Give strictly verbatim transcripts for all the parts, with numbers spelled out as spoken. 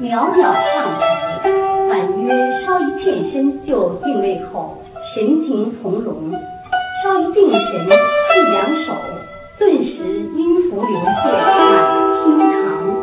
袅袅唱头，婉约稍一片身就定位后，神情从容，稍一定神一两手，顿时音符流泻满厅堂。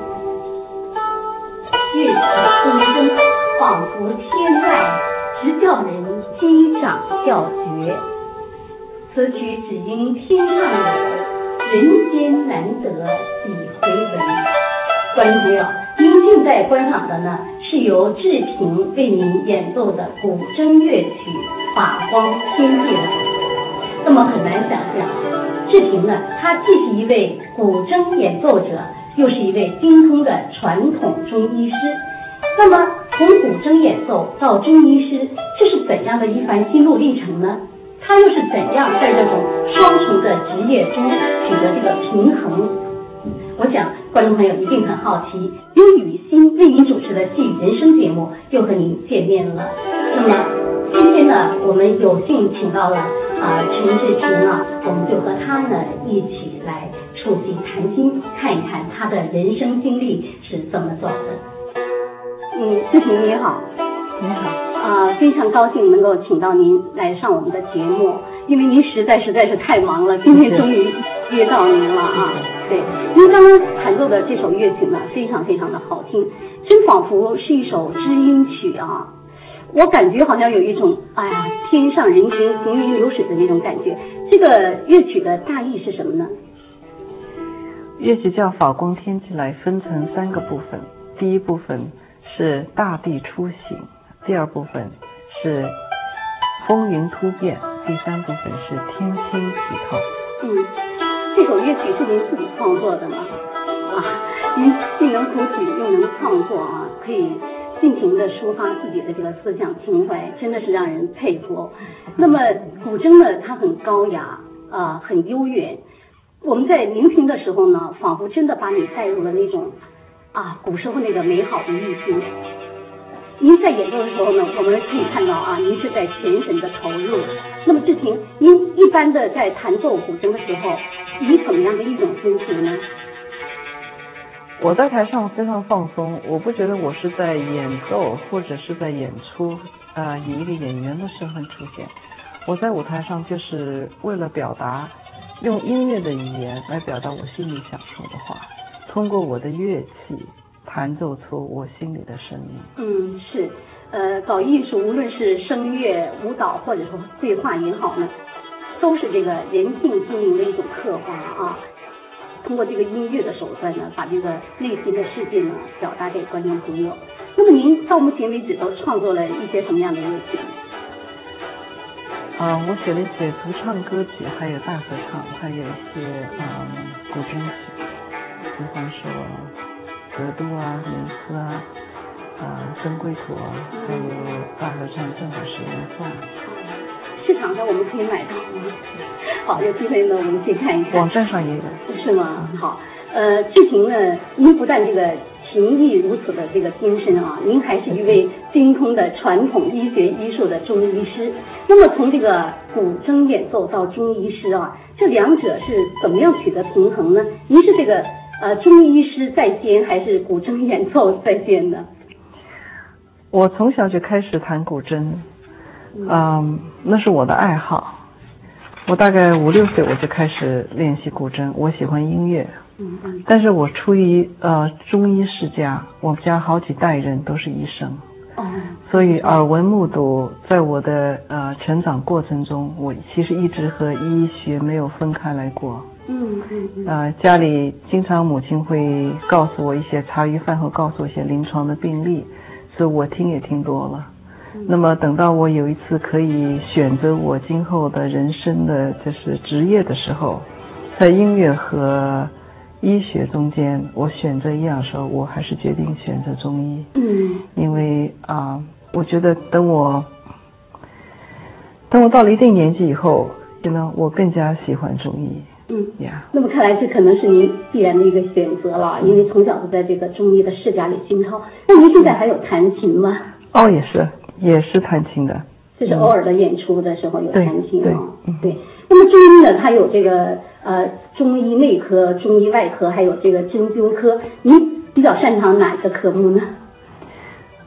乐曲风声仿佛天籁，直叫人击掌叫绝。此曲只应天上有，人间难得几回闻。观众朋友，您现在观赏的呢，是由志平为您演奏的古筝乐曲《法光天界》。那么很难想象，志平呢，他既是一位古筝演奏者，又是一位精通的传统中医师。那么从古筝演奏到中医师，这是怎样的一番心路历程呢？他又是怎样在这种双重的职业中取得这个平衡？我想观众朋友一定很好奇，由雨欣为您主持的戏语人生节目又和您见面了。那么今天呢，我们有幸请到了啊陈志平啊，我们就和他呢一起来触景谈心，看一看他的人生经历是怎么走的。嗯，志平你好。 你好。 啊、呃，非常高兴能够请到您来上我们的节目，因为您实在实在是太忙了，今天终于约到您了啊。对，您刚刚弹奏的这首乐曲呢，非常非常的好听，真仿佛是一首知音曲啊。我感觉好像有一种哎呀天上人间行云流水的那种感觉。这个乐曲的大意是什么呢？ 乐曲叫《法光天际来》，分成三个部分。第一部分是大地初醒，第二部分是风云突变，第三部分是天星起套。 嗯，这首乐曲是您自己创作的吗？啊，您既能谱曲又能创作啊，可以尽情的抒发自己的这个思想情怀，真的是让人佩服。那么古筝呢，它很高雅啊，很悠远。我们在聆听的时候呢，仿佛真的把你带入了那种啊古时候那个美好的意境。您在演奏的时候呢，我们可以看到啊，您是在全神的投入。那么志平，您一般的在弹奏古筝的时候，以什么样的一种心情呢？ 我在台上非常放松，我不觉得我是在演奏或者是在演出，呃，以一个演员的身份出现。我在舞台上就是为了表达，用音乐的语言来表达我心里想说的话，通过我的乐器弹奏出我心里的声音。嗯， 是，呃，搞艺术，无论是声乐、舞蹈或者说绘画也好呢，都是这个人性心灵的一种刻画啊。通过这个音乐的手段呢，把这个内心的世界呢表达给观众朋友。那么您到目前为止都创作了一些什么样的乐曲呢？ 啊、呃，我写了一些独唱歌曲，还有大合唱，还有一些嗯古筝曲，比方说格度啊、名词啊、啊珍贵土啊，还有大合唱正好是人颂。 市场上我们可以买到吗？好，有机会呢，我们去看一看。 网站上也有。 是吗？好，呃，志平呢，您不但这个琴艺如此的这个精深啊，您还是一位精通的传统医学医术的中医师。那么从这个古筝演奏到中医师啊，这两者是怎么样取得平衡呢？您是这个呃中医师在先，还是古筝演奏在先呢？ 我从小就开始弹古筝。嗯，那是我的爱好。我大概五六岁我就开始练习古筝，我喜欢音乐。 嗯嗯。 但是我出于呃中医世家，我们家好几代人都是医生。 哦。 所以耳闻目睹，在我的呃成长过程中，我其实一直和医学没有分开来过。 嗯嗯嗯。 呃，家里经常母亲会告诉我一些茶余饭后告诉我一些临床的病例，所以我听也听多了。那么等到我有一次可以选择我今后的人生的就是职业的时候，在音乐和医学中间我选择一样的时候，我还是决定选择中医。 嗯， 因为啊、呃，我觉得等我等我到了一定年纪以后，真的我更加喜欢中医。 嗯呀， yeah. 那么看来这可能是您必然的一个选择了，因为从小就在这个中医的世家里熏陶。那您现在还有弹琴吗？ 哦，也是。也是弹琴的， 就是偶尔的演出的时候有弹琴啊、哦。 对， 对。那么中医呢，它有这个呃中医内科、中医外科，还有这个针灸科。您比较擅长哪一个科目呢？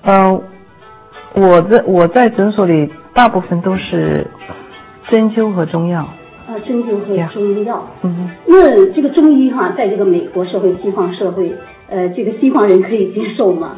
呃，我在我在诊所里大部分都是针灸和中药。 啊，针灸和中药。 嗯。 那这个中医哈，在这个美国社会、西方社会，呃，这个西方人可以接受吗？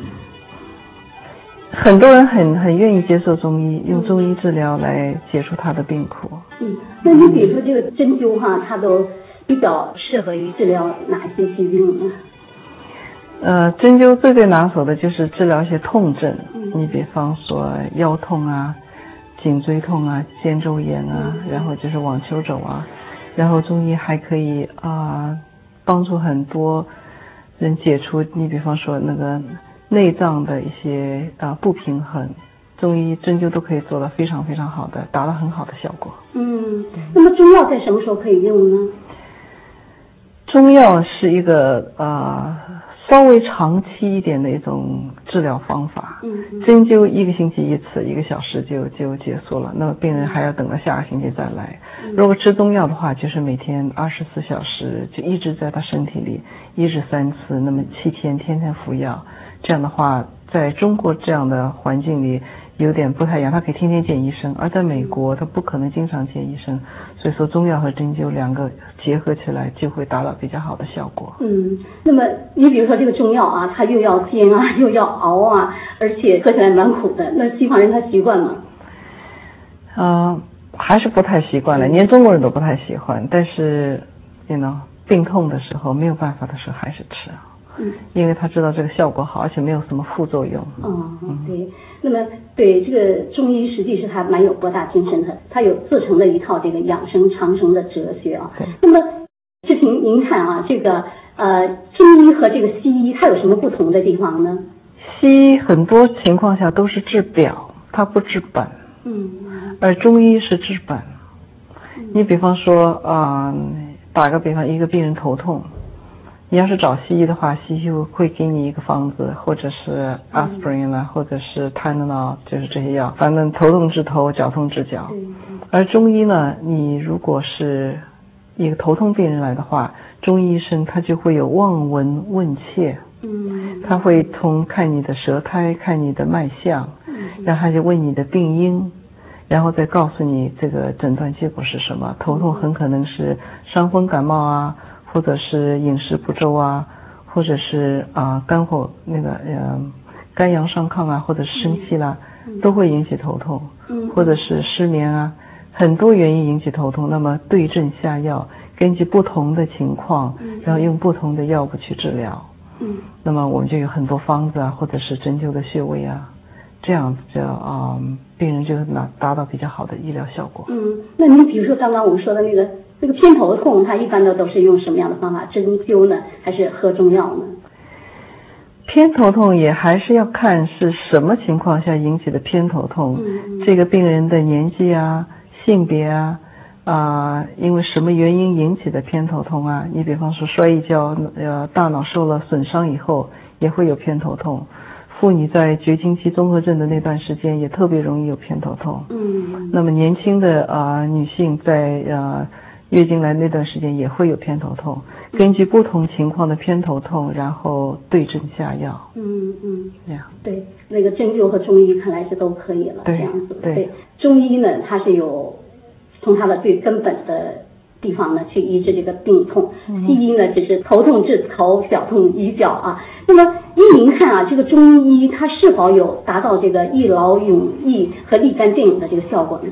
很多人很很愿意接受中医，用中医治疗来解除他的病苦。 嗯，那你比如说这个针灸哈，它都比较适合于治疗哪些疾病呢？ 呃，针灸最最拿手的就是治疗一些痛症， 嗯、 你比方说腰痛啊、颈椎痛啊、肩周炎啊， 嗯、 然后就是网球肘啊，然后中医还可以啊、呃、帮助很多人解除，你比方说那个内脏的一些啊、呃、不平衡，中医针灸都可以做得非常非常好的，达到很好的效果。 嗯，那么中药在什么时候可以用呢？ 中药是一个呃稍微长期一点的一种治疗方法。 嗯嗯。 针灸一个星期一次，一个小时就就结束了，那么病人还要等到下个星期再来。嗯、如果吃中药的话，就是每天二十四小时就一直在他身体里，一日三次，那么七天天天服药。这样的话，在中国这样的环境里有点不太一样，他可以天天见医生，而在美国他不可能经常见医生，所以说中药和针灸两个结合起来就会达到比较好的效果。 嗯，那么你比如说这个中药啊，它又要煎啊，又要熬啊，而且喝起来蛮苦的，那西方人他习惯吗？ 呃，还是不太习惯了，连中国人都不太喜欢，但是 you know 病痛的时候没有办法的时候还是吃。嗯，因为他知道这个效果好，而且没有什么副作用。 哦，对，那么对这个中医实际是还蛮有博大精深的，它有自成的一套这个养生长生的哲学啊。 对。 那么志平，您看啊，这个呃中医和这个西医它有什么不同的地方呢？ 西医很多情况下都是治表，它不治本。 嗯。 而中医是治本。 嗯、 你比方说啊、呃，打个比方，一个病人头痛。你要是找西医的话，西医会给你一个方子，或者是 aspirin 啦、嗯，或者是 Tylenol， 就是这些药，反正头痛治头，脚痛治脚。 嗯、 而中医呢，你如果是一个头痛病人来的话，中医医生他就会有望闻问切， 嗯， 他会从看你的舌苔，看你的脉象， 嗯， 然后他就问你的病因，然后再告诉你这个诊断结果是什么。头痛很可能是伤风感冒啊。或者是饮食不周啊，或者是啊、呃、肝火那个呃肝阳上亢啊，或者是生气啦、嗯，都会引起头痛， 嗯， 或者是失眠啊，很多原因引起头痛。那么对症下药，根据不同的情况， 嗯、 然后用不同的药物去治疗。 嗯， 那么我们就有很多方子啊，或者是针灸的穴位啊，这样子就啊、呃、病人就拿达到比较好的医疗效果。 嗯，那您比如说刚刚我们说的那个。这个偏头痛，它一般的都是用什么样的方法？针灸呢，还是喝中药呢？ 偏头痛也还是要看是什么情况下引起的偏头痛。 嗯、 这个病人的年纪啊、性别啊、啊、呃，因为什么原因引起的偏头痛啊？你比方说摔一跤，呃，大脑受了损伤以后也会有偏头痛。妇女在绝经期综合症的那段时间也特别容易有偏头痛。 嗯。 那么年轻的啊、呃、女性在呃。月经来那段时间也会有偏头痛，根据不同情况的偏头痛，然后对症下药。 嗯嗯， 这样。 对，那个针灸和中医看来是都可以了，这样子。 对。对。 中医呢，它是有从它的最根本的地方呢去医治这个病痛， 嗯、 西医呢只是头痛治头，脚痛医脚啊。那么依您看啊，这个中医它是否有达到这个一劳永逸和立竿见影的这个效果呢？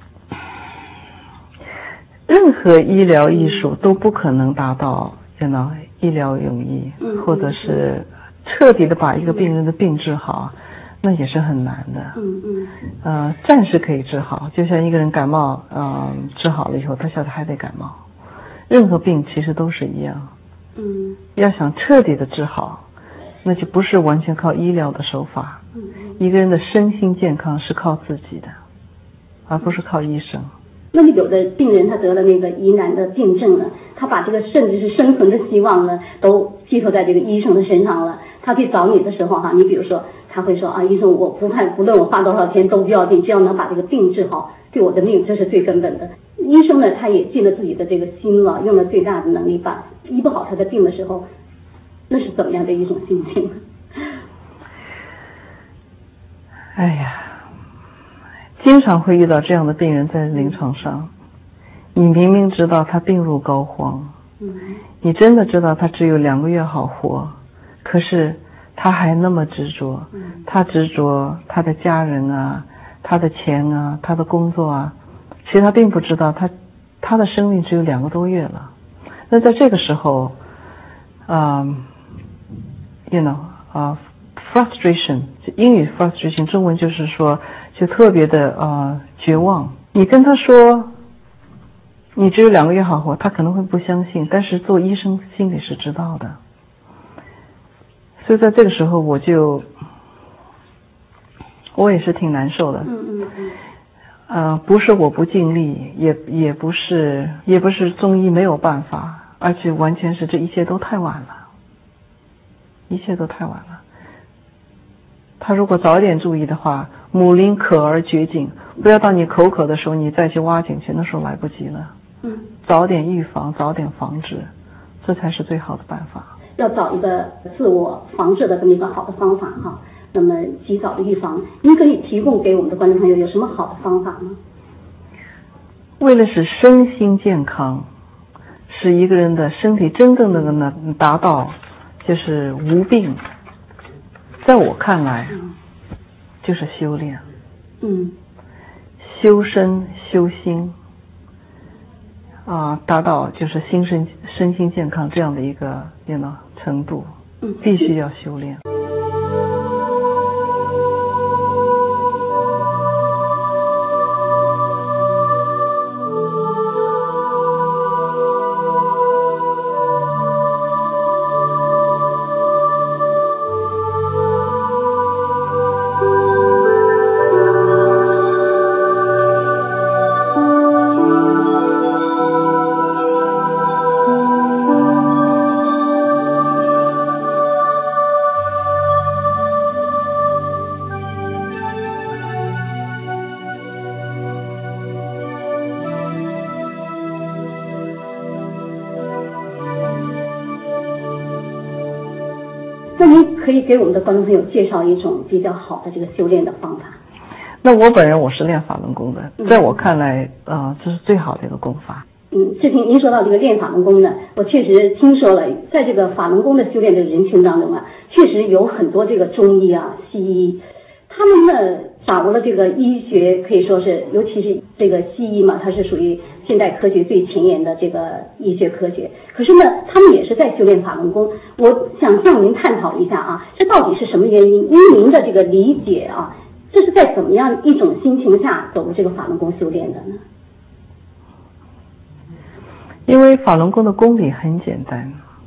任何医疗艺术都不可能达到you know医疗永逸， 嗯、 或者是彻底的把一个病人的病治好，嗯、那也是很难的。 嗯嗯。 呃，暂时可以治好，就像一个人感冒，嗯、呃，治好了以后，他下次还得感冒。任何病其实都是一样。 嗯。 要想彻底的治好，那就不是完全靠医疗的手法。 嗯。 一个人的身心健康是靠自己的，而不是靠医生。 那么有的病人他得了那个疑难的病症呢，他把这个甚至是生存的希望呢都寄托在这个医生的身上了。他去找你的时候哈，你比如说他会说啊，医生我不看不论我花多少钱都不要紧，只要能把这个病治好，对我的命这是最根本的。医生呢他也尽了自己的这个心了，用了最大的能力把医不好他的病的时候，那是怎么样的一种心情？ 哎呀，经常会遇到这样的病人在临床上，你明明知道他病入膏肓， 嗯， 你真的知道他只有两个月好活，可是他还那么执着， 嗯， 他执着他的家人啊，他的钱啊，他的工作啊，其实他并不知道他他的生命只有两个多月了。那在这个时候，嗯、um, ，you know， 啊、uh, ，frustration， 英语 frustration， 中文就是说就特别的呃绝望。你跟他说你只有两个月好活，他可能会不相信，但是做医生心里是知道的。所以在这个时候我就我也是挺难受的。 嗯嗯嗯。 呃，不是我不尽力，也也不是也不是中医没有办法，而且完全是这一切都太晚了，一切都太晚了。他如果早点注意的话，母临渴而绝井，不要到你口渴的时候你再去挖井去，那时候来不及了。 嗯， 早点预防，早点防治，这才是最好的办法。 要找一个自我防治的这么一个好的方法哈。那么及早的预防，您可以提供给我们的观众朋友有什么好的方法吗？ 为了使身心健康，使一个人的身体真正的能达到就是无病，在我看来，就是修炼。 嗯， 修身修心，啊，达到就是心身身心健康这样的一个you know程度， 嗯， 必须要修炼。 那您可以给我们的观众朋友介绍一种比较好的这个修炼的方法。 那我本人我是练法轮功的，在我看来，呃，这是最好的一个功法。 嗯，志平，您说到这个练法轮功呢，我确实听说了，在这个法轮功的修炼的人群当中啊，确实有很多这个中医啊、西医，他们呢掌握了这个医学，可以说是，尤其是这个西医嘛，它是属于现代科学最前沿的这个医学科学。可是呢，他们也是在修炼法轮功。我想向您探讨一下啊，这到底是什么原因？因您的这个理解啊，这是在怎么样一种心情下走入这个法轮功修炼的呢？ 因为法轮功的功理很简单，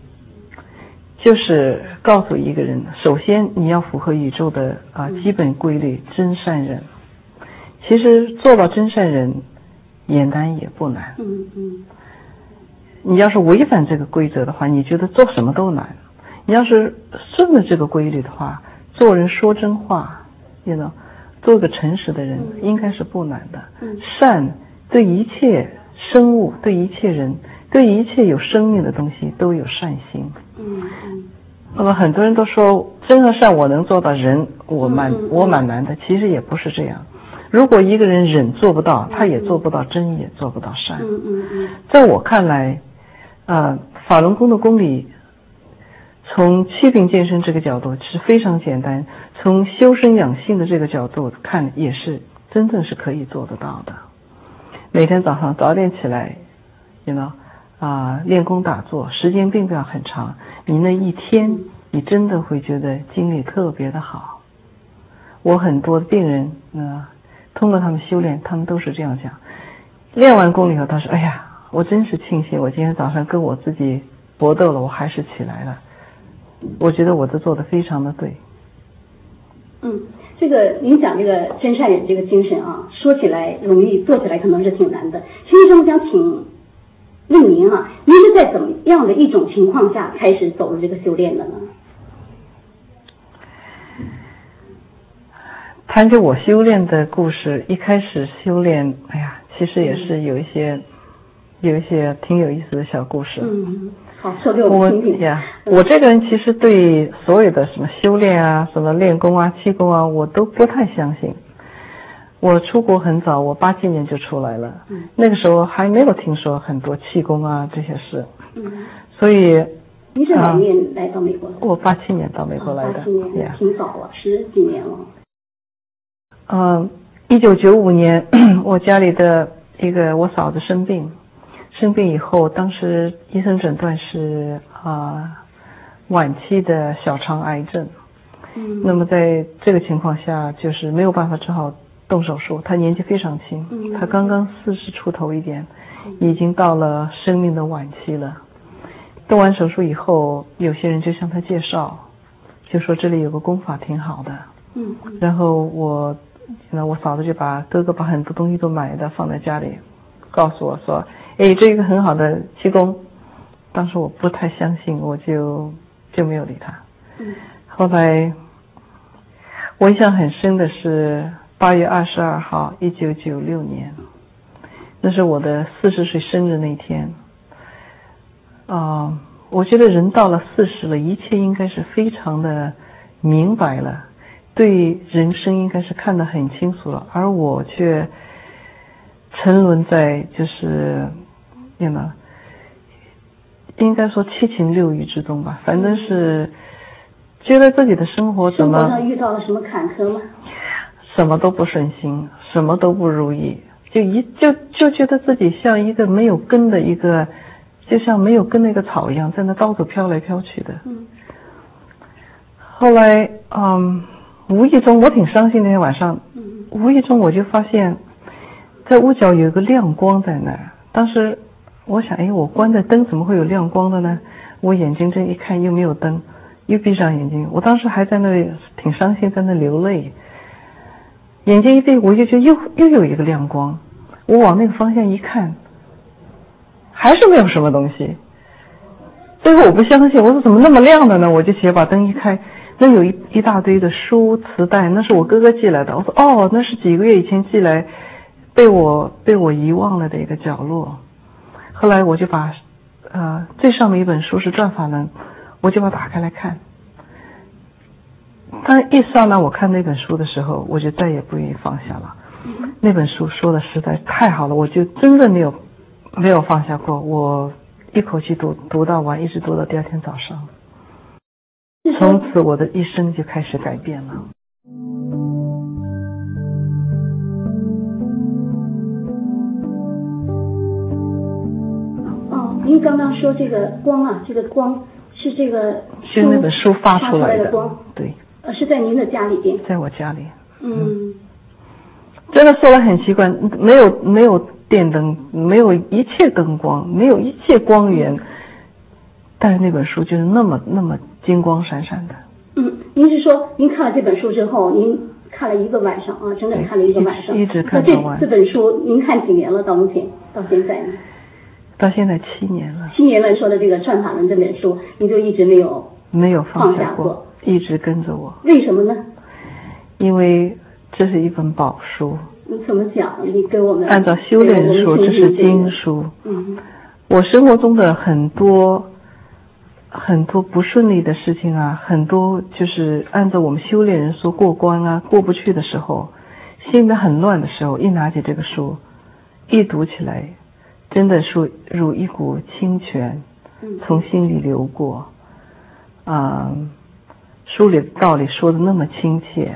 就是告诉一个人，首先你要符合宇宙的啊基本规律，真善忍。其实做到真善忍也难也不难。 嗯嗯。 你要是违反这个规则的话，你觉得做什么都难。你要是顺着这个规律的话，做人说真话，you know，做个诚实的人，应该是不难的。 嗯。 善对一切生物，对一切人，对一切有生命的东西都有善心。 嗯嗯。 那么很多人都说真和善我能做到人，我蛮、 嗯嗯、 我蛮难的，其实也不是这样。如果一个人忍做不到，他也做不到真，也做不到善。 嗯嗯嗯。 在我看来，呃，法轮功的功理，从祛病健身这个角度是非常简单，从修身养性的这个角度看，也是真正是可以做得到的。每天早上早点起来you know啊、呃，练功打坐，时间并不要很长，你那一天你真的会觉得精力特别的好。我很多的病人呢，通过他们修炼，他们都是这样讲，练完功以后他说，哎呀，我真是庆幸我今天早上跟我自己搏斗了，我还是起来了，我觉得我这做的非常的对。 嗯，这个您讲这个真善忍这个精神啊，说起来容易，做起来可能是挺难的。其实我想请问您啊，您是在怎么样的一种情况下开始走入这个修炼的呢？ 谈起我修炼的故事，一开始修炼，哎呀，其实也是有一些、嗯、有一些挺有意思的小故事。 嗯， 好，说给我们听听。 呀，我这个人其实对所有的什么修炼啊、什么练功啊、气功啊，我都不太相信。我出国很早，我八七年就出来了，嗯、那个时候还没有听说很多气功啊这些事， 嗯， 所以。 您是哪年来到美国的？ 我八七年到美国来的， 八七年，挺早了，十几年了。 嗯，一九九五年，我家里的一个我嫂子生病，生病以后，当时医生诊断是啊、呃、晚期的小肠癌症。嗯。那么在这个情况下，就是没有办法，只好动手术。他年纪非常轻，嗯、他刚刚四十出头一点，已经到了生命的晚期了。动完手术以后，有些人就向他介绍，就说这里有个功法挺好的。嗯。然后我，那我嫂子就把哥哥把很多东西都买的放在家里，告诉我说：“哎，这个很好的气功。”当时我不太相信，我就就没有理他。嗯。后来，我印象很深的是八月二十二号，一九九六年，那是我的四十岁生日那天。啊、呃，我觉得人到了四十了，一切应该是非常的明白了，对人生应该是看得很清楚了，而我却沉沦在就是什么，应该说七情六欲之中吧，反正是觉得自己的生活怎么生活上遇到了什么坎坷吗？ 什么都不顺心，什么都不如意，就一就就觉得自己像一个没有根的一个。就像没有跟那个草一样，在那到处飘来飘去的。嗯。后来，嗯，无意中我挺伤心那天晚上，嗯、无意中我就发现，在屋角有一个亮光在那儿。当时我想，哎，我关着灯怎么会有亮光的呢？我眼睛这一看又没有灯，又闭上眼睛。我当时还在那里挺伤心，在那流泪。眼睛一闭，我就觉得又又有一个亮光。我往那个方向一看。还是没有什么东西，最后我不相信，我说怎么那么亮的呢？我就起来把灯一开，那有一一大堆的书磁带，那是我哥哥寄来的。我说哦，那是几个月以前寄来，被我被我遗忘了的一个角落。后来我就把呃最上面一本书是《转法轮》，我就把它打开来看。当一刹那我看那本书的时候，我就再也不愿意放下了。那本书说的实在太好了，我就真的没有。没有放下过，我一口气读读到完，一直读到第二天早上。从此我的一生就开始改变了。 哦，您刚刚说这个光啊，这个光是这个是那本书发出来的光， 对， 呃，是在您的家里边， 在我家里。 嗯， 嗯真的说的很奇怪，没有没有。电灯没有一切灯光，没有一切光源，但是那本书就是那么那么金光闪闪的。 嗯，您是说您看了这本书之后，您看了一个晚上啊，整整看了一个晚上， 一直看到完。 这这本书您看几年了？到目前到现在呢？ 到现在七年了。 七年了，说的这个《转法轮》这本书，您就一直没有没有放下过，一直跟着我。 为什么呢？ 因为这是一本宝书。 你怎么讲？你给我们按照修炼人说，这是经书。嗯，我生活中的很多很多不顺利的事情啊，很多就是按照我们修炼人说过关啊，过不去的时候，心里面很乱的时候，一拿起这个书，一读起来，真的是如一股清泉从心里流过。啊、嗯，书里的道理说的那么亲切。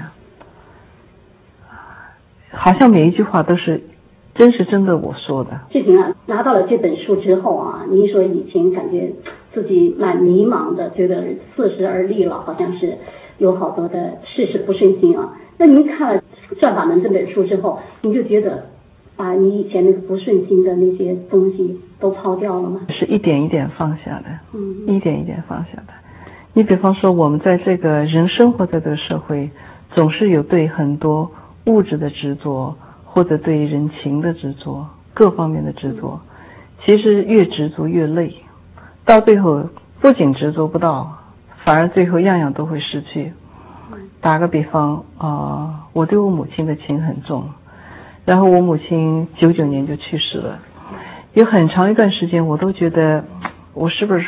好像每一句话都是真是真的我说的。 志平啊，拿到了这本书之后啊，您说以前感觉自己蛮迷茫的，觉得四十而立了，好像是有好多的事事不顺心啊。那您看了《转法轮》这本书之后，你就觉得把你以前那个不顺心的那些东西都抛掉了吗？ 是一点一点放下的， 嗯， 一点一点放下的。你比方说，我们在这个人生活在这个社会，总是有对很多物质的执着，或者对人情的执着，各方面的执着，其实越执着越累，到最后不仅执着不到，反而最后样样都会失去。打个比方啊、呃，我对我母亲的情很重，然后我母亲九九年就去世了，有很长一段时间我都觉得我是不是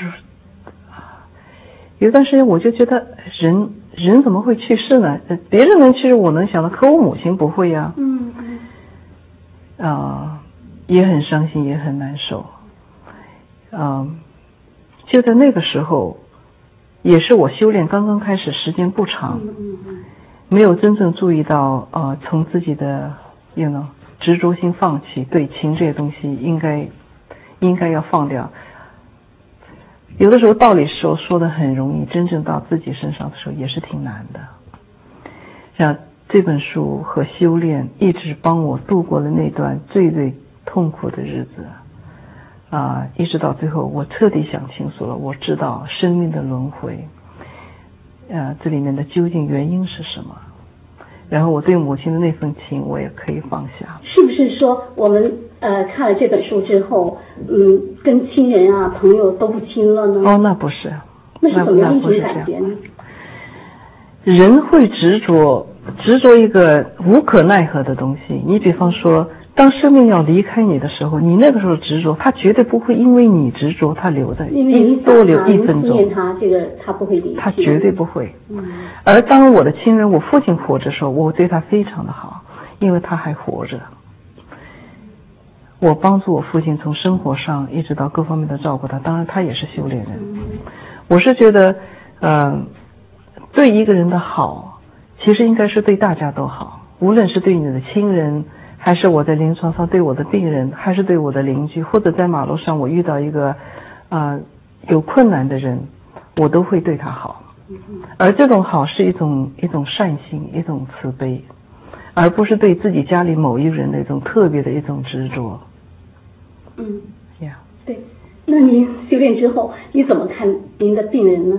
有段时间我就觉得人人怎么会去世呢？别人能去世我能想到，可我母亲不会呀。 嗯嗯。啊、呃，也很伤心，也很难受。嗯、呃，就在那个时候，也是我修炼刚刚开始，时间不长， 嗯嗯嗯， 没有真正注意到，呃，从自己的 you know 执着心放弃，对情这些东西应该应该要放掉。有的时候道理说说的很容易，真正到自己身上的时候也是挺难的。像这本书和修炼一直帮我度过了那段最最痛苦的日子啊、呃，一直到最后我彻底想清楚了，我知道生命的轮回，呃，这里面的究竟原因是什么，然后我对母亲的那份情我也可以放下。 是不是说我们呃看了这本书之后，嗯，跟亲人啊朋友都不亲了呢？ 哦，那不是， 那是怎么样一种感觉呢？ 人会执着执着一个无可奈何的东西。你比方说，当生命要离开你的时候，你那个时候执着，他绝对不会因为你执着他留在， 因为你多留一分钟， 他这个他不会离， 他绝对不会。 嗯。 而当我的亲人，我父亲活着的时候，我对他非常的好，因为他还活着。我帮助我父亲从生活上一直到各方面的照顾他，当然他也是修炼人。 嗯、 我是觉得，呃，对一个人的好，其实应该是对大家都好，无论是对你的亲人，还是我在临床上对我的病人，还是对我的邻居，或者在马路上我遇到一个啊、呃、有困难的人，我都会对他好。而这种好是一种一种善心，一种慈悲，而不是对自己家里某一个人的一种特别的一种执着。 嗯， 呀， yeah. 对。那您修炼之后，你怎么看您的病人呢？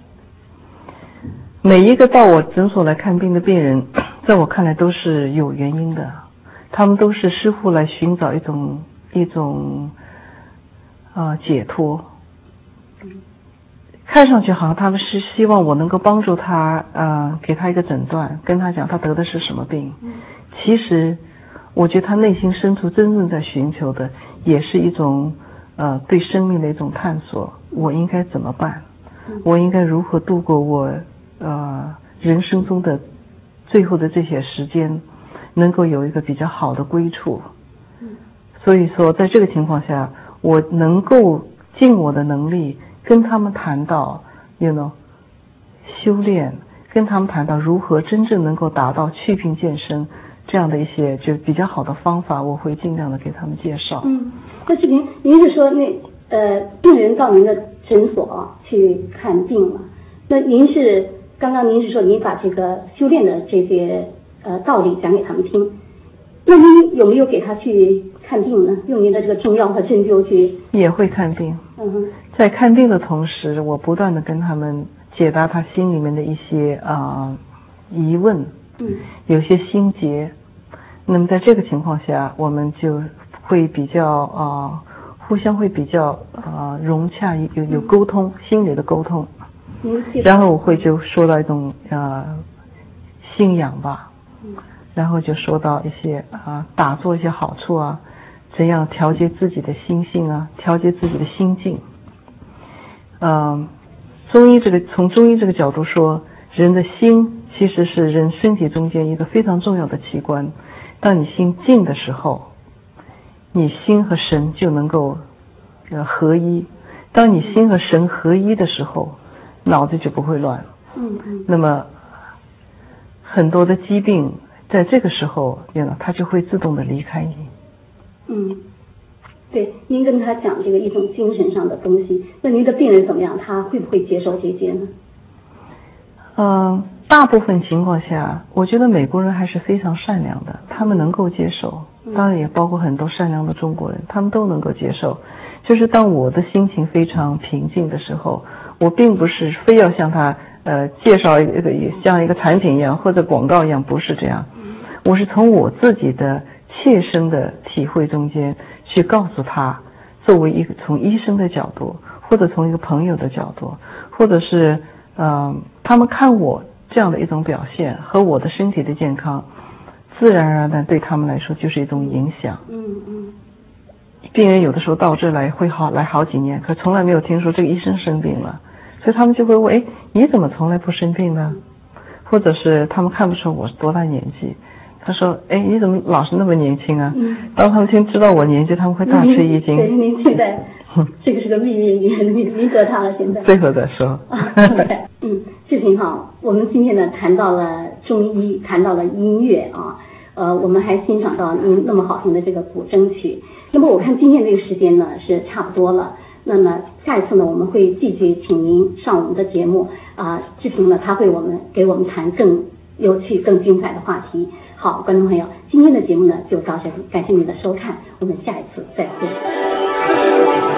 每一个到我诊所来看病的病人，在我看来都是有原因的，他们都是师父来寻找一种一种啊、呃、解脱。看上去好像他们是希望我能够帮助他，呃，给他一个诊断，跟他讲他得的是什么病。其实，我觉得他内心深处真正在寻求的，也是一种呃对生命的一种探索。我应该怎么办？我应该如何度过我呃人生中的最后的这些时间，能够有一个比较好的归处。所以说，在这个情况下，我能够尽我的能力。跟他们谈到 you know 修炼，跟他们谈到如何真正能够达到祛病健身这样的一些就比较好的方法，我会尽量的给他们介绍。 嗯，但是您您是说那呃病人到您的诊所去看病了，那您是刚刚您是说您把这个修炼的这些呃道理讲给他们听，那您有没有给他去看病呢？用您的这个中药和针灸去？ 也会看病。 嗯哼。 在看病的同时，我不断的跟他们解答他心里面的一些啊、呃、疑问， 嗯， 有些心结。那么在这个情况下，我们就会比较啊、呃、互相会比较啊、呃、融洽，有有沟通，嗯、心理的沟通。 嗯， 然后我会就说到一种呃信仰吧， 嗯， 然后就说到一些啊、呃、打坐一些好处啊，怎样调节自己的心性啊，调节自己的心境。嗯，中医这个从中医这个角度说，人的心其实是人身体中间一个非常重要的器官。当你心静的时候，你心和神就能够呃合一。当你心和神合一的时候，脑子就不会乱。 嗯嗯。 那么很多的疾病在这个时候，它就会自动的离开你。 嗯。对，您跟他讲这个一种精神上的东西，那您的病人怎么样？他会不会接受这些呢？ 嗯、呃，大部分情况下，我觉得美国人还是非常善良的，他们能够接受。当然也包括很多善良的中国人，他们都能够接受。就是当我的心情非常平静的时候，我并不是非要向他呃介绍一个像一个产品一样或者广告一样，不是这样。我是从我自己的切身的体会中间去告诉他，作为一个从医生的角度，或者从一个朋友的角度，或者是呃他们看我这样的一种表现和我的身体的健康，自然而然对他们来说就是一种影响。 嗯嗯。 病人有的时候到这来会好来好几年，可从来没有听说这个医生生病了，所以他们就会问，哎，你怎么从来不生病呢？或者是他们看不出我是多大年纪，他说，哎，你怎么老是那么年轻啊？嗯、当他们听知道我年纪，他们会大吃一惊。 对，您现在这个是个秘密，您您您得他了现在。 最后再说。 嗯，志平好，我们今天呢谈到了中医，谈到了音乐啊。呃，我们还欣赏到您那么好听的这个古筝曲。那么我看今天这个时间呢是差不多了，那么下一次呢我们会继续请您上我们的节目啊，志平呢他会我们给我们谈更有趣、更精彩的话题。好，观众朋友，今天的节目呢就到这里，感谢您的收看，我们下一次再会。